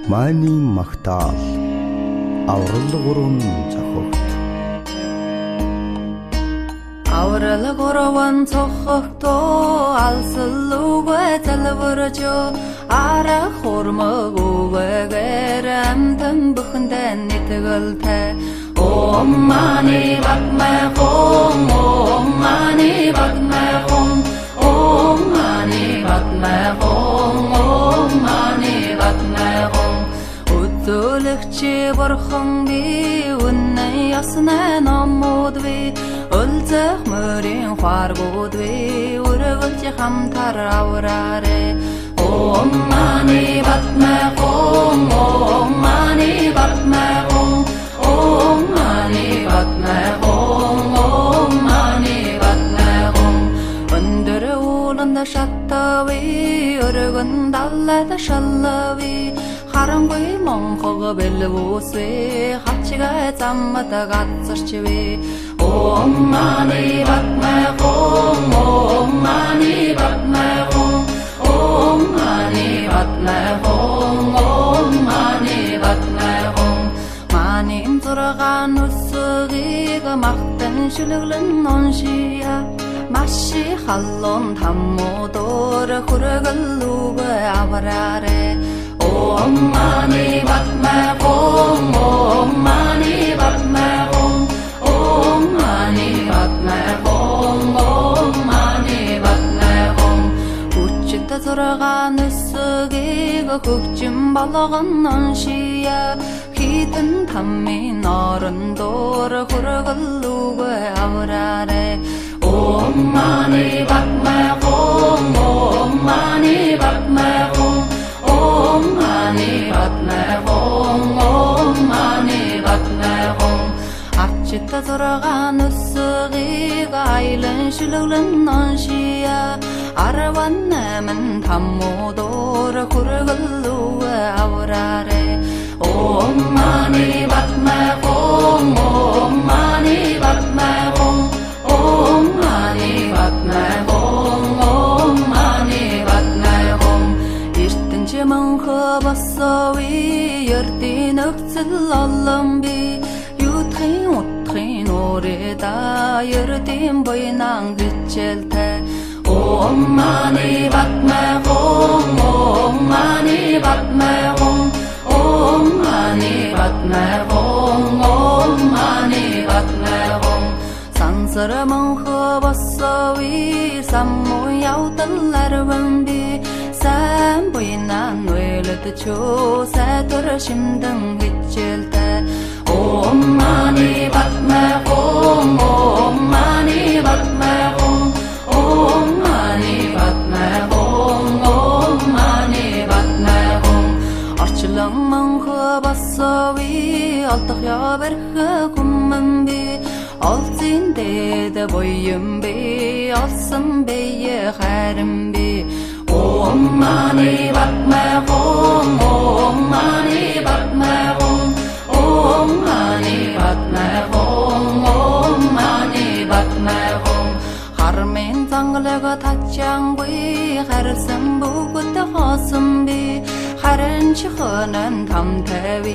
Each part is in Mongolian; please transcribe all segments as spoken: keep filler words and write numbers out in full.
Маний магтаал аврал гурван цохогт. Аврал гурван цохогтоо алсалуугаа залбирчо ара хурмагуугаар амтан бүхэндээ нэтгэлтэй. Om mani padme hum, om mani padme hum, om mani padme hum, om mani padme hum. Өдөлөгчи бурхан би үнэн ясна номууд би өлзөх мөрийн хааргууд би өргөлж хамтар авраарэ. Om mani padme hum, om mani padme hum. Om mani padme hum, om mani padme hum. Өндөр ууланда шаттави, өргөн даллада шаллави. Харангүй монхог бэлвүүсвэ, хачгаа заммата гацарчвэ. Om mani padme hum, om mani padme hum. Om mani padme hum, om mani padme hum. Манин зургаан үсгийг махтан шүлэглэн оншия маши халлон таммуудор хүргэлүүг авраарэ. Om mani padme hum, om mani padme hum, om mani padme hum, om mani padme hum. Хүчтэй зургаан үсгийг хөгжим болгон оншия хитэн таммин орондоор хүргэлүүг авраарэ. Om mani padme hum, om mani padme hum, om mani padme hum, om mani padme hum. Ачта зургаан үсгийг айлан шүлэглэн оншия арван намын таммуудоор хүргэлүүг авраарэ. Om mani padme hum, om mani padme hum, om mani padme hum, om mani padme hum. Эртэнчи мөнхө бассави ердийн өгцөл олон би юутхын утхын урэда ердийн буйнан гिचэлтэй. Om mani padme hum, om mani padme hum. Om mani padme hum, om mani padme hum. Сансар мөнхө бассави самму явдаларван би сайн буйнан уйлдчөө сайтар шимдэн гिचэлтэй. Om mani padme hum, om mani padme hum, om mani padme hum, om mani padme hum. Орчлон мөнхө бассави олдох яварх хүмэн би олзин дэд буйм би олсон бие харин би. Om mani padme hum, om mani padme hum, om mani padme hum, om mani padme hum. Хармын зангалага тачангуй харсан бүгд хоосон би харин чихэнэн тамтэви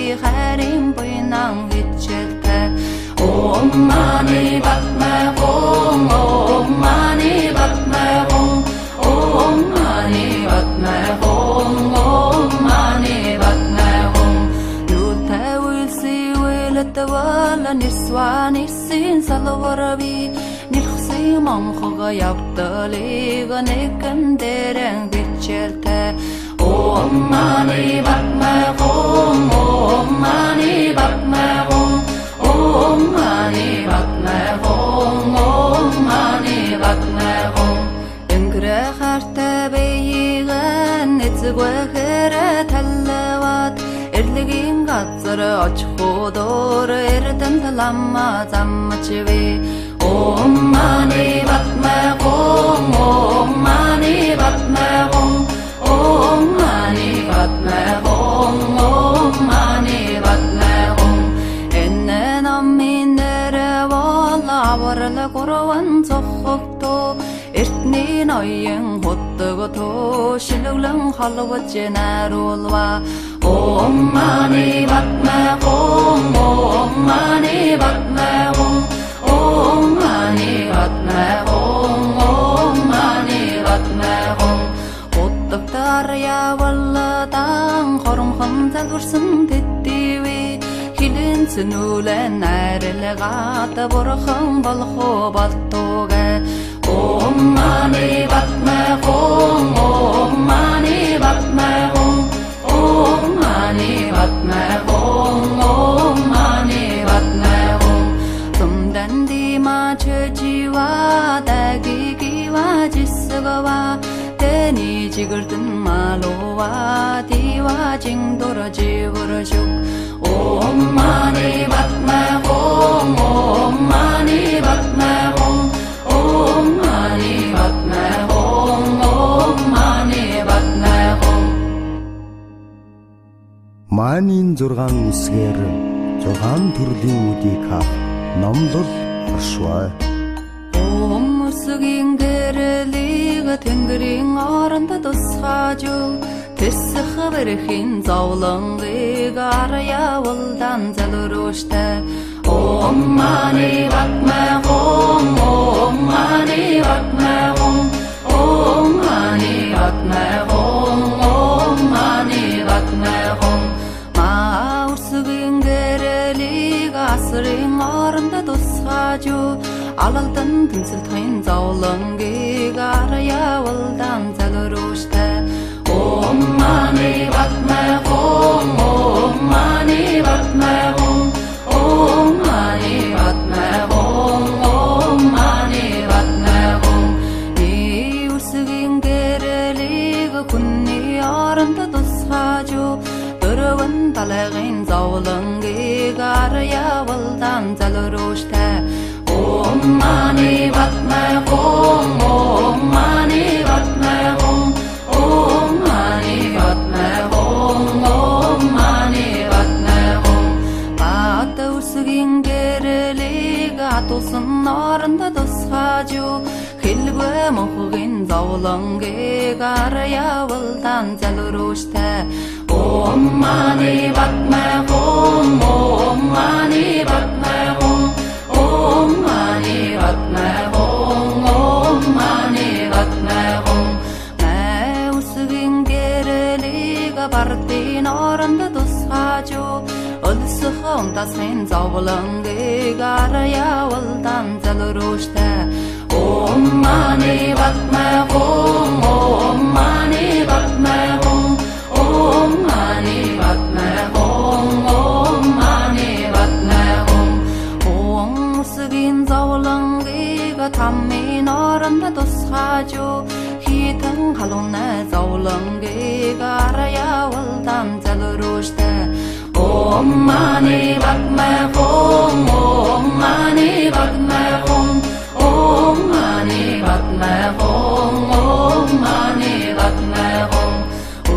харин буйнан гिचэлтэй. Om mani padme hum, om mani padme hum, om mani padme hum, om mani padme hum. Юутай үйлси үйлэтвала нисван ирсэн салварви нэлхсэн монхого явдалыг нэгэн дээрэн гिचэлтэй. Om mani padme hum, om mani padme hum, om mani padme hum, om mani padme hum. Энгэрэ хартай бэйгэн эцэгвэхэр таллават эрлэгийн газар очихудор эрдэн таламма заммачви. Om mani padme hum, om mani padme hum, om mani padme hum, om mani padme hum. Энэ наминэрэ вала аврал гурван цохогто эртний ноён 비행 호뜨고 도실릉 할로버째 나롤와 옴 마니 바트마 홈 옴 마니 바트마 홈 옴 마니 바트마 홈 옴 마니 바트마 홈 호떡다르야 월라당 허름 험자 dursun tettiwi hilin sunulen nayril gata borkham balkho baltoga 옴 마니 바트마 홈 옴 마니 바트마 홈 옴 마니 바트마 홈 옴 마니 바트마 홈 tumdandi마 chöjiwa dagigiwa jisgawa teni jigirtin malowa diwa jingdora jivrashuk 옴 마니 바트마 홈 옴 마니 바트마 홈 옴 마니 바트마 홈 옴 마니 바트마 홈 Маанийн зургаан үсгээр зургаан төрлийн үдийг хав номлол оршваа. 옴 үсгийн гэрлийг тэнгэрийн оронд тусгааж тэсх бэрхийн зовлонгийг арьяавалдан залрууштай 옴 마니 바트마 홈 옴 마니 바트마 홈 옴 마니 바트마 홈 옴 마니 바트마 홈 마우스긴 게렐리가 асрын оронд тусгааж алалдан тэнцэлтхэн зовлонгийг арьяавалдан залрууштай 옴 마니 바트마 홈 옴 마니 바트마 홈 옴 마니 바트마 홈 옴 마니 바트마 홈 이 우스긴 게렐리가 군니 оронд тусгааж дөрвөн талгын зовлонгийг арьяавалдан залрууштай 옴 마니 바트마 홈 옴 마니 바트마 홈 옴 마니 바트마 홈 옴 마니 바트마 홈 바트 우스긴 게렐리가 атуулсан оронд тусгааж хэлбэ мохгийн зовлонгийг арьяавалдан залрууштай 옴 마니 바트마 홈 옴 마니 바트마 홈 옴 마니 바트마 홈 옴 마니 바트마 홈 나 우스긴 게렐리가 бардын оронд тусгааж өлсөх унтасхын зовлонгийг арьяавалдан залрууштай 옴 마니 바트마 홈 옴 마니 바트마 홈 옴 마니 바트마 홈 옴 마니 바트마 홈 옴 우스긴 зовлонгийг таммын оронд тусгааж хитэн халуунай зовлонгийг арьяавалдан залрууштай 옴 마니 바트마 홈 옴 마니 바트마 홈 옴 마니 바트마 홈 옴 마니 바트마 홈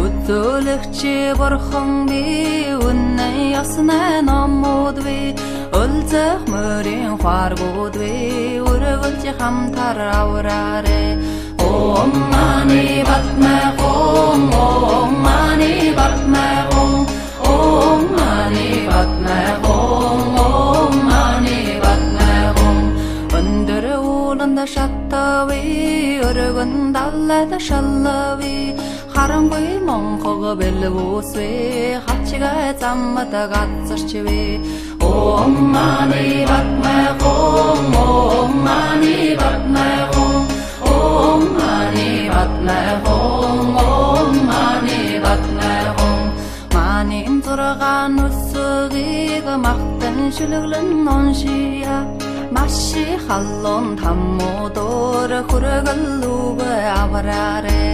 өтөлөгч борхон би үнэн ясна номууд би өлзөх мөрийн хааргууд би өргөлж хамтар авраарэ 옴 마니 바트마 홈 옴 마니 바트마 홈 옴 마니 바트마 홈 옴 마니 바트마 홈 өндөр ууланд шаттави өргөн даллад шаллави харангүй монхог бэлвүсвэ хачга заммат гацарчвэ 옴 마니 바트마 홈 옴 마니 바트마 홈 옴 마니 바트마 홈 옴 마니 바트마 홈 마님 зургаан үсгийг махтан шүлглэн оншия маши халлон таммодор хүргэлүүг авраарэ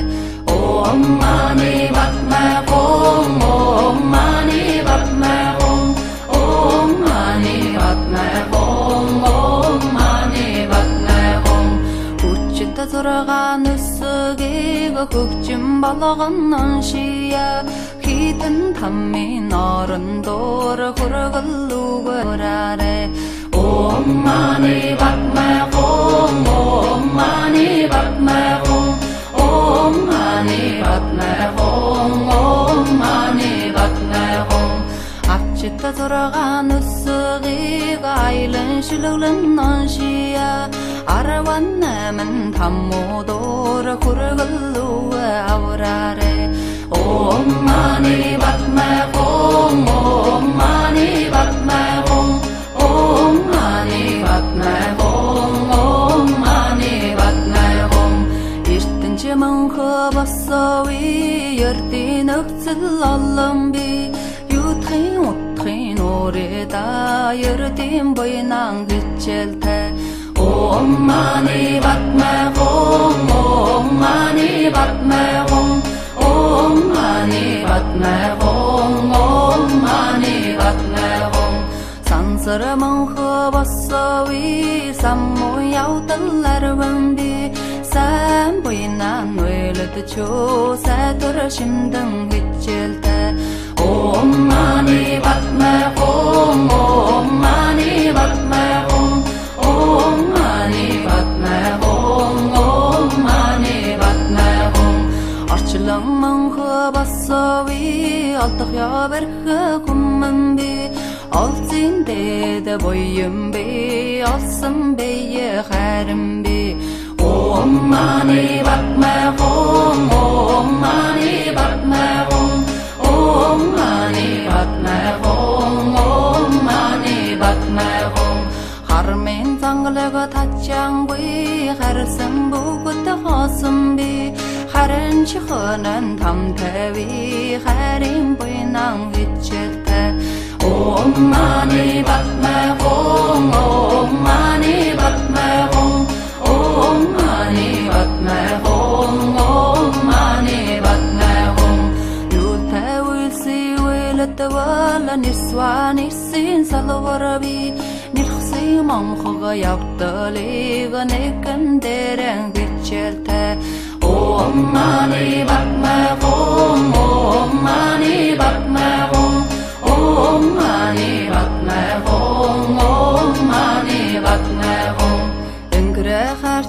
옴 마니 바트마 홈 옴 마니 바트마 홈 옴 마니 바트마 홈 옴 마니 바트마 홈 хүчтэй зургаан үсгийг хөгжим болгон оншия хитэн таммын орондор хүргэлүүг авраарэ 옴 마니 바트마 홈 옴 마니 바트마 홈 돌아간 으쓱이가 아이른 실룩은 넌시야 아라완 남은 담모도라 구르글루에 아우라레 옴마니 밭매공 옴마니 밭매공 옴마니 밭매공 옴마니 밭매공 이르든지 멍커버서위 열디 넉질 얼름비 유트인 우트인 오래다 열딘 보이난 그첼테 옴마니 밭매공 옴마니 밭매공 옴마니 밭매공 옴마니 밭매공 산스러먼 허버서위 삼모야우들라르반비 산보이난 웨르드초 사토르 심등 그첼테 옴마니 밭매공 옴마니 밭매공 옴마니 밭매공 옴마니 밭매공 archilamman khabasawi altaqya berkha kummanbi alzinde de boyumbi assambi kharimbi ommani batmahum ommani batmahum ommani batmahum ommani batmahum harmen zanglaga tachangwi kharsam bugut khasumbi 하른 치허는 담태위 하린 보이난 위치태 옴마니 밭매공 옴마니 밭매공 옴마니 밭매공 옴마니 밭매공 유태위시 윌let와라 니스와니 신살로와라비 닐խ시 멍허가 약달리가 내간데랑 비첼태 옴마니 밭매공 옴마니 밭매공 옴마니 밭매공 옴마니 밭매공 은그레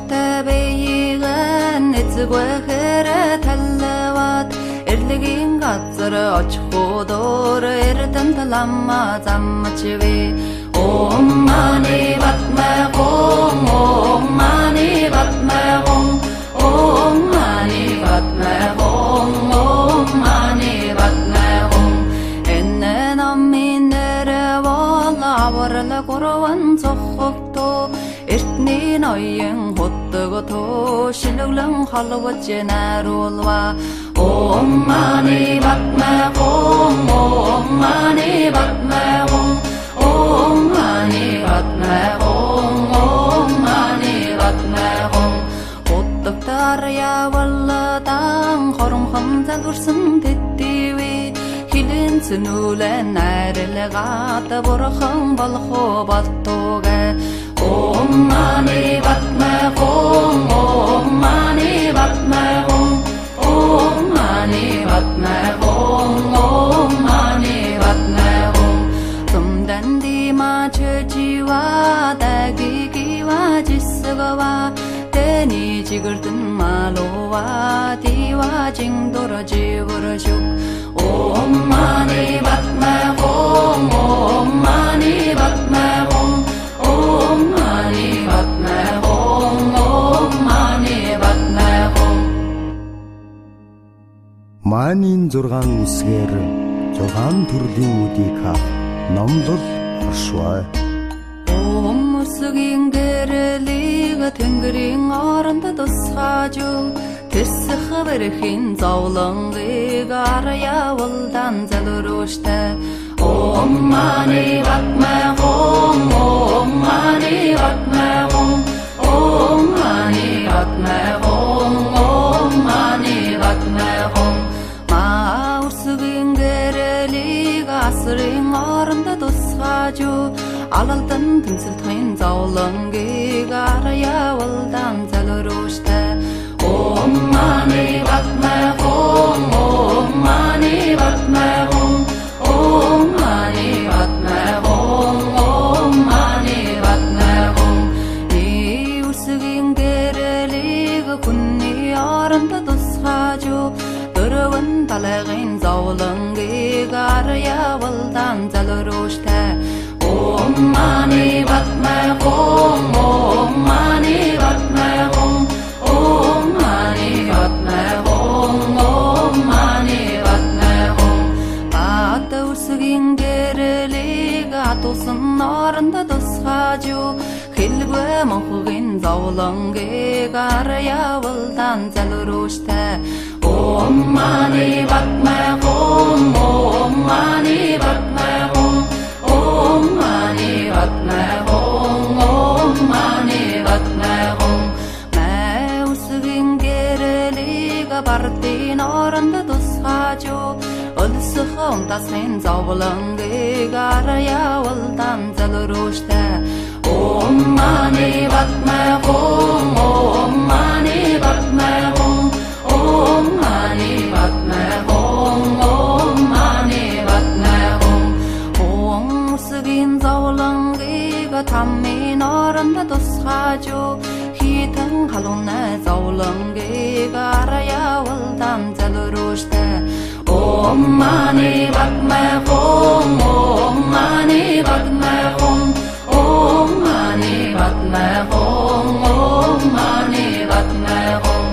하르테베이간 니츠괴헤레 탈레왓 일리긴 가츠르 어치호도르 에르단 탈람마 잠마치비 옴마니 밭매공 옴마니 밭매공 옴마니 밭매공 옴마니 밭매공 엔네 남미 내려와라 와라라 고로완 조혹도 иртний ноён хөттөгөтөө шилэглэн холвож наруулва оммани батмэгон оммани батмэгон оммани батмэгон оммани батмэгон хөттөгтөр явалдан хоромхон залгурсан тэтгэвэ хилэн цэнүүлэн найрлагат бурхан болох болтугэ 옴마니 밭매공 옴마니 밭매공 옴마니 밭매공 옴마니 밭매공 좀단디마 처지와 다기기와 지스거와 때니 지글든 말로와 디와 징도러 지부러죽 옴마니 밭매공 옴마니 밭매공 옴마니 밭매공 옴마니 밭매공 Маанийн зургаан үсгээр зургаан төрлийн үдийг хаа номлол оршваа. Өмсгийн гэрэлийг тэнгэрийн оронд тусгаж тэсэх бэрхийн зовлонгыг араяавалдан залруштай 옴마니 밭매공 옴마니 밭매공 옴마니 밭매공 옴마니 밭매공 마우스긴 게렐리가 아스린 어른다 도사주 알알단 등슬터인 자울렁기가 알아야월단 잘로로시대 옴마니 밭매공 옴마니 밭매공 옴마니 밭매공 옴마니 밭매공 이 울쓰긴 게렐리가 군니 어른다 도사주 өрөвін талағын заулыңғы гария вылдан залырушта. Om mani batma hong, om mani batma hong, om mani batma hong, om mani batma hong. Ата үрсігін керілік атусын нарында дұсқажу, хилгө мұқығын заулыңғы гария вылдан залырушта. Om mani batma hong, om mani batma hong, om mani batma hong, om mani batma hong. Mä usugin gereliga bardin oranda dusqaju, ulsuqum tasmin zavlangi garaya uldan zalrushta. Om mani batma hong, om mani batma hong, om mani batma hong, om mani batma hong. Sugin zawlangiga tammin oranda dusqaju, hitin haluna zawlangiga araya uldan zalrushta. Om mani batma hong, om mani batma hong, om mani batma hong, om mani batma hong.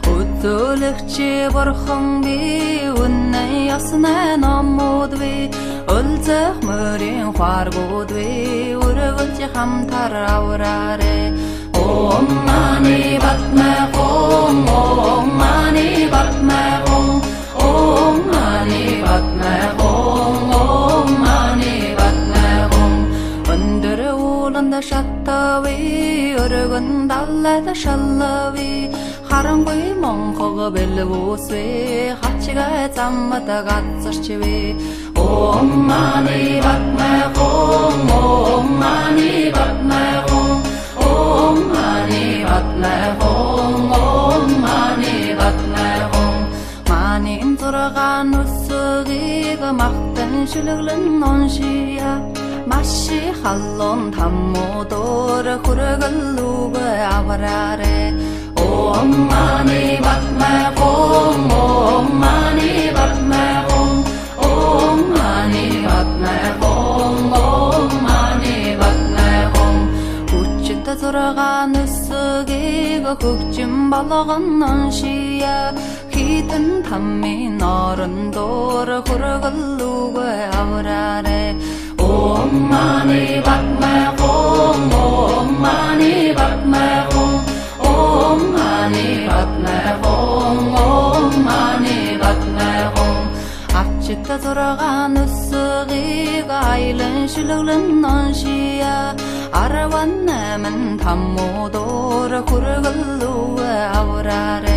Utulukchi borxon bi unna yasna namudvi, Ulzaq murin xargudvi urgulchi hamtar aurare. Om mani batma hong, om mani batma hong, om mani batma hong, om mani batma hong. Under ulanda shattavi urgun dallada shallavi, Harangui monqoga belvusvi hachiga zammata gatsarchivi. Om mani batma hong, om mani batma hong, om mani batma hong, om mani batma hong. Mani inturgan usugiga maqtan shuluglun nonshiya, mashi khallon tammodur khurgalluga avarare. Om mani batma hong, om mani batma hong, om mani batma hong, om mani batma hong. Uçta zorgan üsügiga көкчүм балагыннан шия, хитин таммин арындор хургаллуга авраре. Om mani batma hong, om mani batma hong, om mani batma hong, om mani batma hong. Achita zorgan üsügiga aylın shuluglun nonshiya, aravanna min tammudor khurgalluga avrare.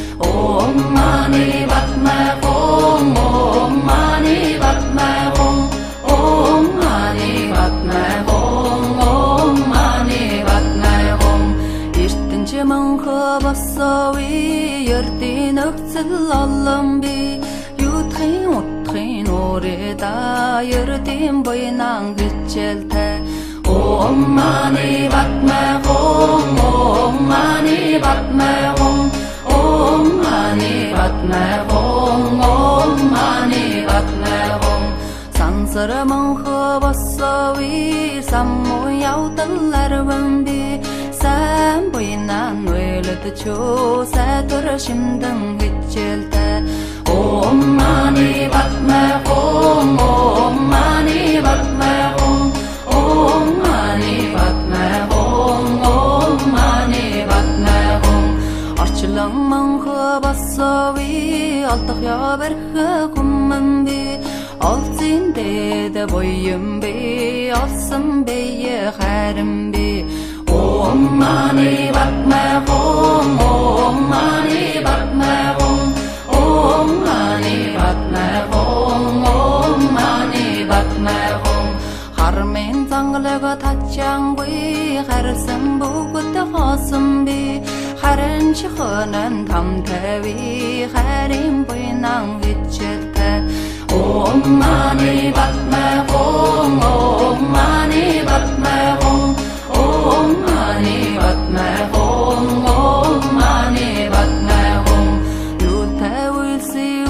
Om mani batma hong, om mani batma hong, om mani batma hong, om mani batma hong. Irtinchi mınxı bassavi yerdin öksil allambi, yutxin utxin orida yerdin boynan gitchelte. Om mani batma hong, om mani batma hong, om mani batma hong, om mani batma hong. Sansara mınxı bassavi sammu yavdallar vambi, sen boynan öyledi ço satur şimdin gitchelte. Om mani batma hong, om mani batma hong, om mani batma hong, om mani batma hong. Archilan mınxı bassavi altıq ya berxı kummanbi, Alzin dede boyum bi, alsın beye xarim bi. Om mani batma hong, om mani batma hong, om mani batma hong, om mani batma hong. Harmen zanglaga tachangwi, harsan bugutta khasım bi, haran chikhanan tam tavi, harim boynan gitchelte. Om mani batma hong, om mani batma hong, om mani batma hong, om mani batma hong. Yulta ulsi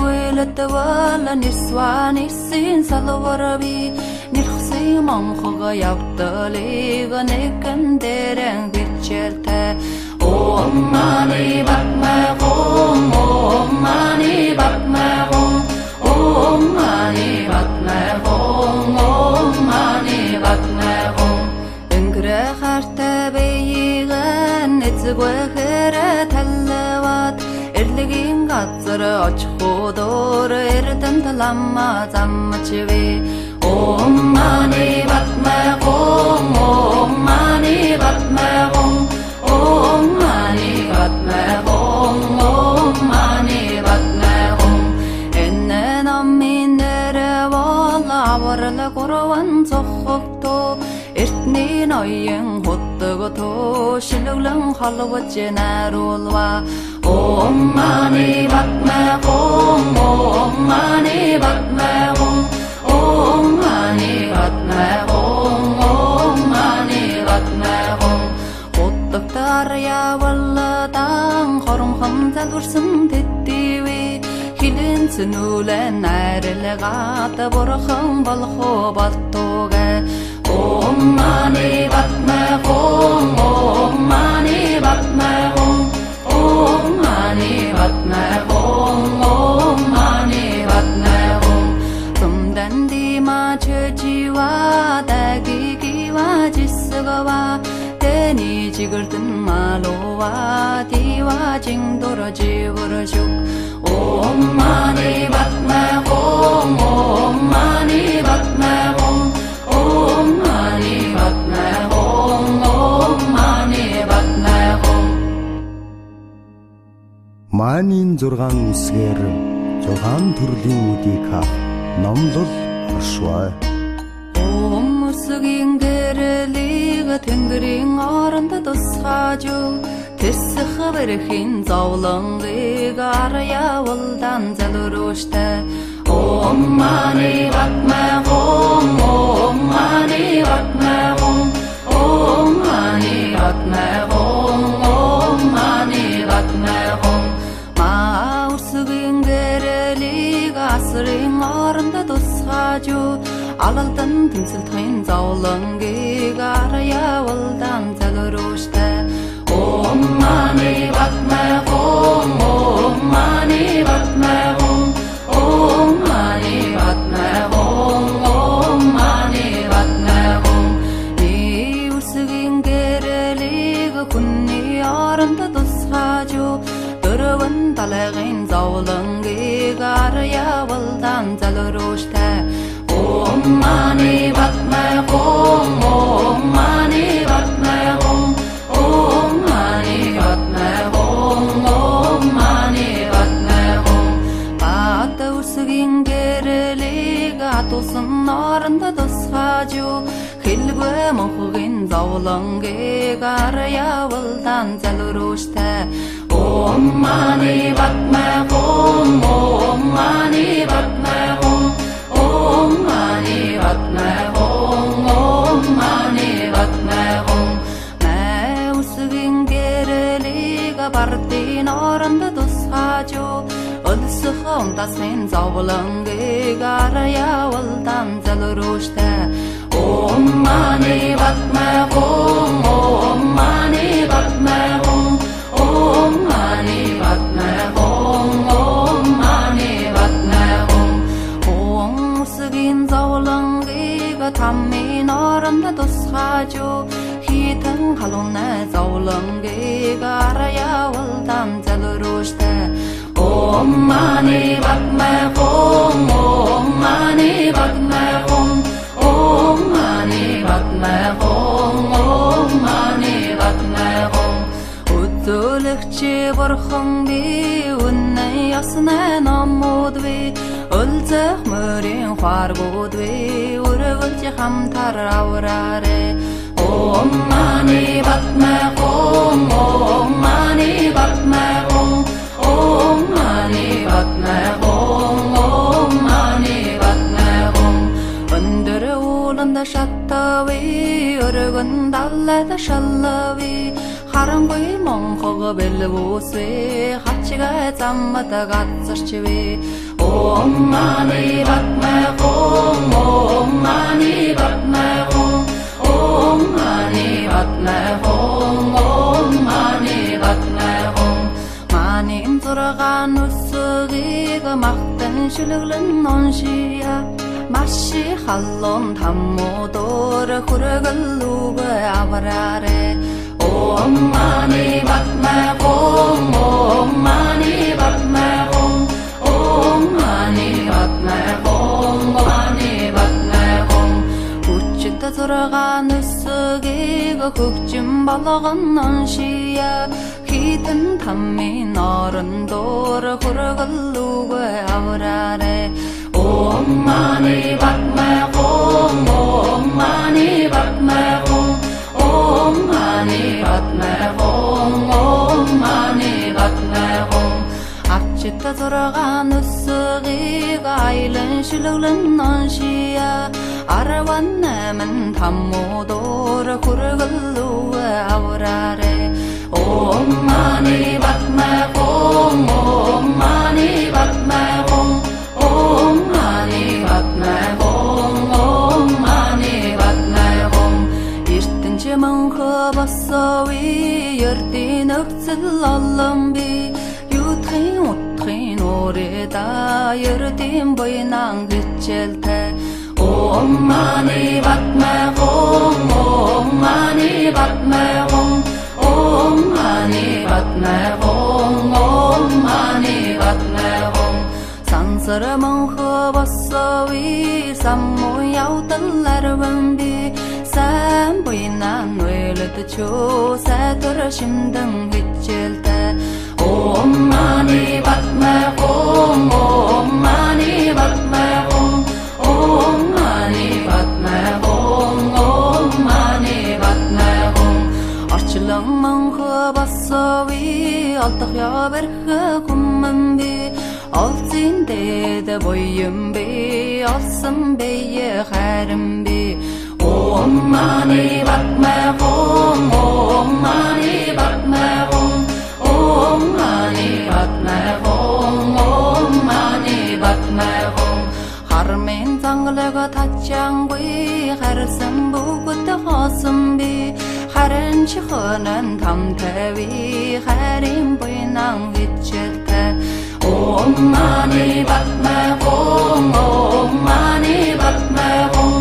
Nötwala niswani sin salwarabi Nirxi mamkhaga yabdaliga nekanderen bitchelte Om mani batma om Om mani batma om Om mani batma om Om mani batma om Öngre harta beyigan etzböhere tallawat Erligin gatsara ochkhodor erdan talamma zammachwe Om mani batma om Om mani batma om Om mani batma om Om mani batma om Ennen amminere walla warla korwan sokhokto Ertni noyen hottogoto shiluglan halwajnarulwa Om mani batma om Om mani batma om Om mani batma om Om mani batma om Hottoqtar ya walla tang khorum khamzal ursun tittiwi Hilin sunulen ayrılgat borkham balkho baltoga Om mani batma om Om mani batma om Om mani batma om Om mani batma om Tumdan di ma chöjiwa dagi giwa jisgawa Teni jigirtin malowa diwa jingdora jivrashuk Om mani batma om Om mani batma om Om mani batma om Om mani batma om Манийн зургаан үсгээр зургаан төрлийн үдийг хав номлол оршваа Om usgin gerelig тэнгэрийн оронд тусгаажу Тэс хабэрхийн зовлонгийг арьявалдан залруштай Om mani batma om Om mani batma om Om mani batma om Om mani batma om Ma usgin gerelig asрын оронд тусгаажу Алалдан тэмцэлтхэн зовлонгийг арьявалдан залруштай Om mani batma om Om mani batma om Om mani batma om Om mani batma om Ni usgin gerelig kunni оронд тусгаажу Дөрвөн талагын зовлонгийг арьявалдан залруштай Om mani batma om Om mani batma om Om mani batma om Om mani batma om Bata usgin gerelig atulsun оронд тусгаажу Хэлбэ мохгин зовлонгийг арьявалдан залруштай Om mani batma om Om mani batma om Om mani batma om Om mani batma om Mä usgin gerelig bardin оронд тусгаажу Өлсөхөн тасын зовлонгийг арьявалдан залруштай Om mani batma om Om mani batma om Om mani batma om Om mani batma om Om usgin zovlonгийг таммын оронд тусгаажу Хитэн халуунай зовлонгийг арьявалдан залруштай Om mani batma om Om mani batma om Om mani batma om Om mani batma om Үзүүлэгчи бурхан би үнэн яснаа номууд би Өлзөх мөрийн хааргууд би Өрөвөлж хамтар авраарэ Om mani batma om Om mani batma om Om mani batma om Om mani batma om Өндөр ууланд шаттави Өргөн даллад шаллави Харангүй монхог бэлвүүсвэ Хачгаа заммад газарчвэ Om Mani Padme Hum, Om Mani Padme Hum, Om Mani Padme Hum, Om Mani Padme Hum. Manim turgan usugig maktan shuluglan nonshiya. Mashi hallon tammodor hurgalluga avarare. Om Mani Padme Hum, Om Mani Padme Hum, Om Mani Padme Hum, Om Mani Padme Hum. Uchita turgan usugig hukjum balagан nonshiya. Hiten tammin orundor hurgalluga avarare. Om Mani Padme Hum, Om Mani Padme Hum, Om Mani Padme Hum, Om Mani Padme Hum. Achita turgan usugig aylan shuluglan nonshiya. Arwan naman tammodor hurgalluga avarare. Om Mani Padme Hum, Om Mani Padme Hum, Om Mani Padme Hum, Om Mani Padme Hum. Иртэнче мөнхө басави ердин өвцөл олон би юутхын утхын уреда ердин буйнан гिचэлтэй. Om Mani Padme Hum, Om Mani Padme Hum, Om Mani Padme Hum, Om Mani Padme Hum. Sansara mönhö bassavi sammo yaudallarvan bi. Sen buinan ölet ço sätör şimdin gitçeltä. Om Mani Padme Hum, Om Mani Padme Hum, Om Mani Padme Hum, Om Mani Padme Hum. Arçılan mönhö bassavi altaq ya berhä kumman bi. Altin dede boyum bi, alsın beye xərim bi. Om Mani Padme Hum, Om Mani Padme Hum, Om Mani Padme Hum, Om Mani Padme Hum. Harmen zanglaga tatjangwi, xərsən buğda xasım bi. Xərin çıxınan tam təvi, xərin buynan gitçəltə. Om Mani Padme Hum, Om Mani Padme Hum,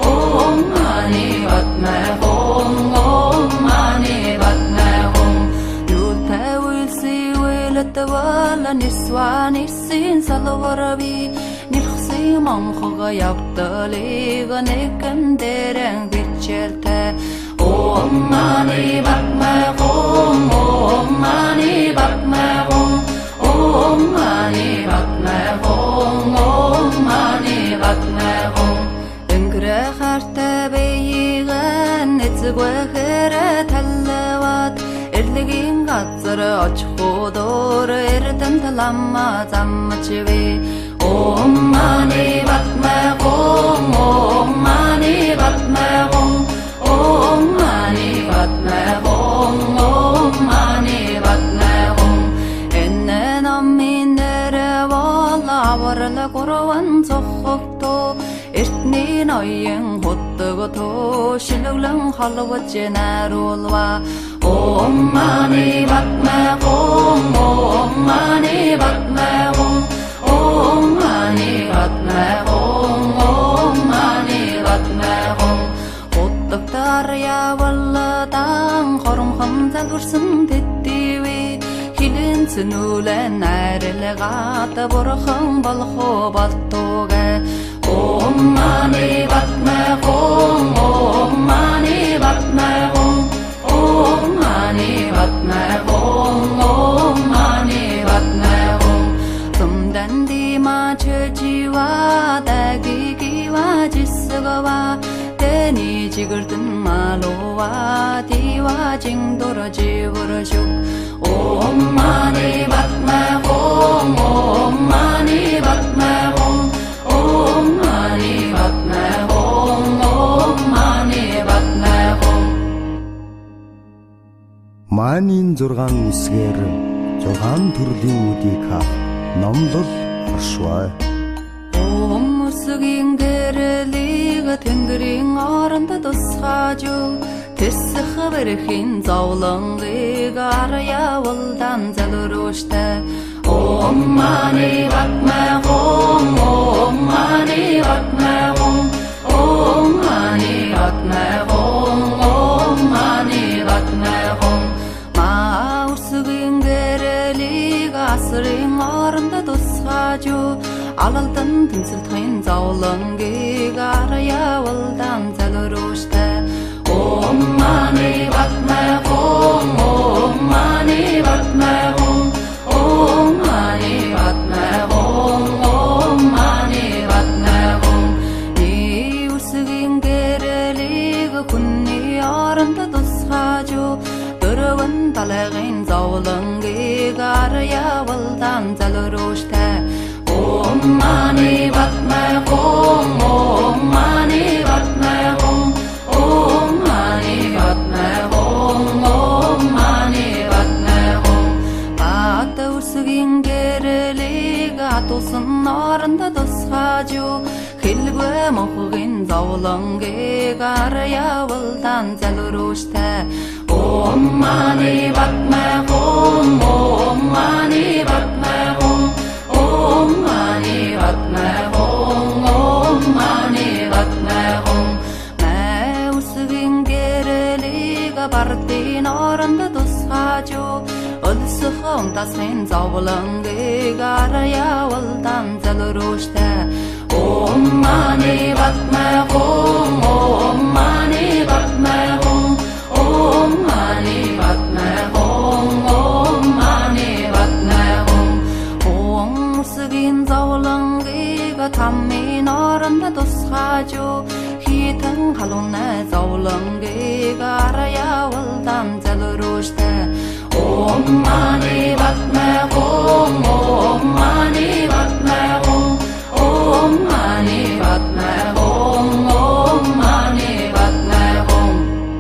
Om Mani Padme Hum, Om Mani Padme Hum. Yulta wilsi wilat wala niswa nisin salwarabi. Nilxsi manxıga yaptaliga nekanderen gitçelta. Om Mani Padme Hum, Om Mani Padme Hum, Om Mani Padme Hum, Om Mani Padme Hum. Öngre xarta beyigan etzgwe xere tallawat. Erligin gatsara açxodur erden talamma zammachvi. Om Mani Padme Hum, Om Mani Padme Hum, Om Mani Padme Hum, Om Mani Padme Hum. Ennen amminere valla varla kuravan soxokto. Ertnin ayın hottugoto shiluglan halwatje narulwa. Om Mani Padme Hum, Om Mani Padme Hum, Om Mani Padme Hum, Om Mani Padme Hum. Hottuktar ya valladan qorum hamzal vursun tettivi. Hilin sunulen narelgata borxan balxo baltoga. Om Mani Padme Hum, Om Mani Padme Hum, Om Mani Padme Hum, Om Mani Padme Hum. Sumdan di ma chjiwa dagi giwa jisgawa. Teni jigurdun malowa diwa jingdora jivrashuk. Om Mani Padme Hum, Om Mani Padme Hum, Om Mani Padme Hum, Om Mani Padme Hum. Манийн зургаан үсгээр зургаан төрлийн үдийг хаах номлол оршвай. Ом өсгийн гэрэлийг тэнгэрийн оронд тусгаж тэсэх бэрхийн зовлонгыг арьявалдан залруштай. Om mani padme hum, Om mani padme hum, Om mani padme hum, Om mani padme hum. Ma usgin gerelig asring ornd tусгаж алалдан тэнцэлтхэн зовлонгийг арьявалдан залруштай. Om mani padme hum, Om mani padme hum, Om mani padme hum, Om mani padme hum. Ni usgin gerelig kunni оронд тусгаж дөрвөн талгын зовлонгийг арьявалдан залруштай. Om mani padme hum, Om mani padme hum, Om mani padme hum, Om mani padme hum. Бат үсгийн гэрэлийг атусан оронд тусгаж хэлгүй мохгийн зовлонгийг арьявалдан залруштай. Om mani padme hum, Om mani padme hum, Om mani padme hum, Om mani padme hum. Мэ үсгийн гэрэлийг бардын оронд тусгаж өлсөх унтасын зовлонгийг арьявалдан залруштай. Om mani padme hum, Om mani padme hum, Om mani padme hum, Om mani padme hum. Om usgin zovlonгийг таммын оронд тусгаж хитэн халуунай зовлонгийг арьявалдан залруштай. Om mani padme hum, Om mani padme hum, Om mani padme hum, Om mani padme hum.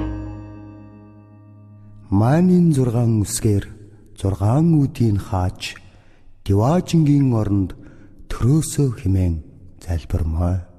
Манийн зургаан үсгээр зургаан үүдийг хааж Диваажингийн оронд төрөөсөө хэмээн залбирмаа.